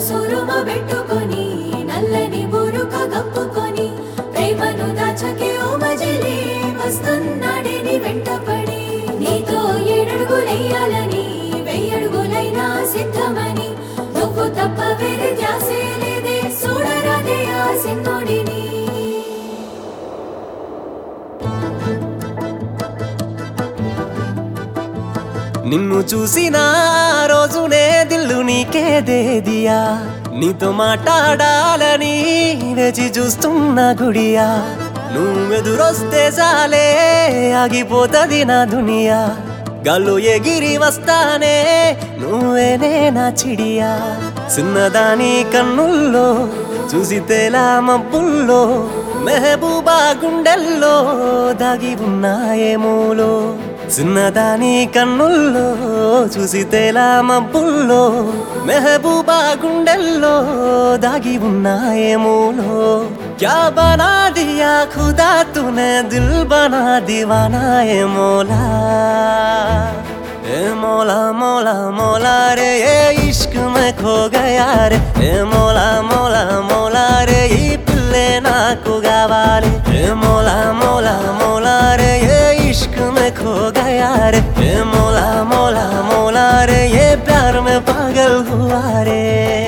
సురుమ పెట్టుకొని నల్లని బురుక కప్పుకొని ప్రేమను దాచకే ఓ మజిలీ వస్తున్నాడే నీ వెంటపడి నీతో ఏడడుగులెయ్యాలని వెయ్యడుగులైనా సిద్ధమని నువ్వు తప్ప వేరే ధ్యాసే లేదే చూడరాదే ఆ సిన్నోడిని నిన్ను చూసిన రోజునే దిల్లు నీకే దేదియా నీతో మాట్లాడాలని వేచి చూస్తున్న గుడియా నువ్వెదురొస్తే చాలే ఆగిపోతది నా దునియా గాల్లో ఎగిరి వస్తానే నువ్వేనే నా చిడియా చిన్నదాని కన్నుల్లో చూసితేలా మబ్బుల్లో మెహబూబా గుండెల్లో దాగి ఉన్నాయేమూలో చిన్నదాని కన్నుల్లో చూసితేలా మబ్బుల్లో మెహబూబా గుండెల్లో దాగి ఉన్నాయేమూలో क्या बना दिया खुदा तूने दिल बना दीवाना ए मौला मौला मौला मौला रे ये इश्क में खो गया रे ए मौला मौला मौला रे ये पिल्ले नाकु गावाले ए मौला मौला मौला रे ये इश्क में खो गया रे ए मौला मौला मौला रे ये प्यार में पागल हुआ रे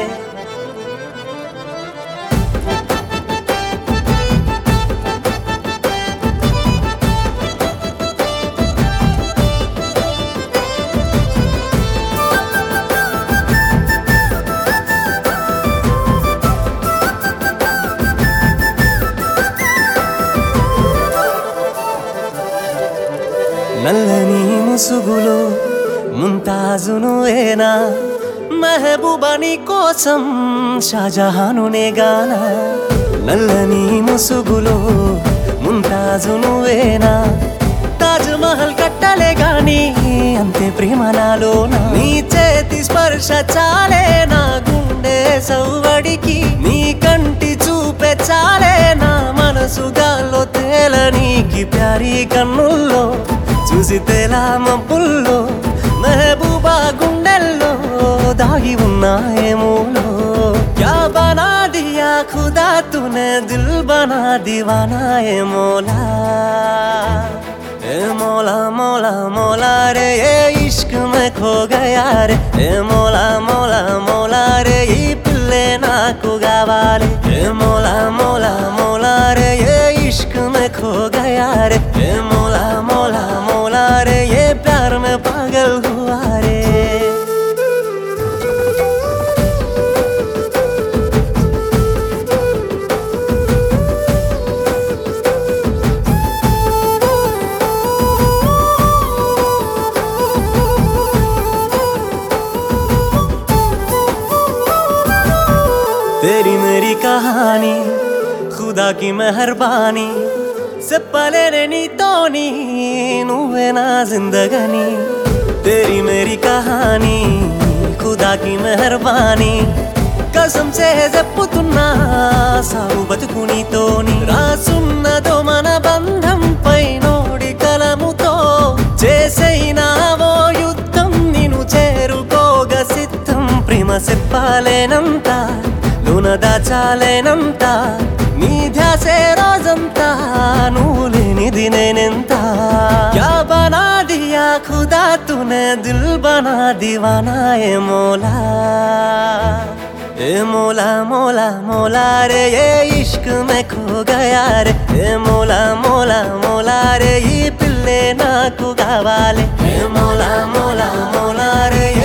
నల్లని ముసుగులో ముంతాజును ఏనా మెహబూబా నీ కోసం షాజహానునే గానా నల్లని ముసుగులో ముంతాజును ఏనా తాజ్ మహల్ కట్టలే గాని అంతే ప్రేమ నాలోనా నీ చేతి స్పర్శ చాలే నా గుండె సవ్వడికి నీ కంటి చూపే చాలే నా మనసు గాల్లో తేలనీకి ప్యారీ కన్నుల్లో చూసితేలా మబ్బుల్లో మెహబూబా గుండెల్లో దాగి ఉన్నాయేమూలో क्या बना दिया खुदा तूने दिल बना दीवाना ए मौला मौला मौला मौला रे ये इश्क में खो गया रे ए मौला मौला मौला रे ये पिल्ले नाकु गावाले ए मौला मौला मौला रे ये इश्क में खो गया रे ए मौला मौला मौला रे ये प्यार में पागल हुआ रे तेरी मेरी कहानी खुदा की मेहरबानी చెప్పలేనే నీతోని నువ్వే నా జిందగని तेरी मेरी कहानी खुदा की मेहरबानी कसम से చెప్పుతున్నా సాగు బతుకు నీతోని రాసున్నదో మన బంధం పై నోడి కలముతో చేసైనావో యుద్ధం నిన్ను చేరుకోగా సిద్ధం ప్రేమ చెప్పలేనంత లోన దాచాలేనంత నీ ధ్యాసే రోజంతా నువ్వు లేనిది నేనెంత क्या बना दिया खुदा तूने दिल बना दीवाना ए मौला मौला मौला रे ये इश्क में खो गया रे ए मौला मौला मौला रे ये पिल्ले नाकु गावाले ए मौला मौला मौला रे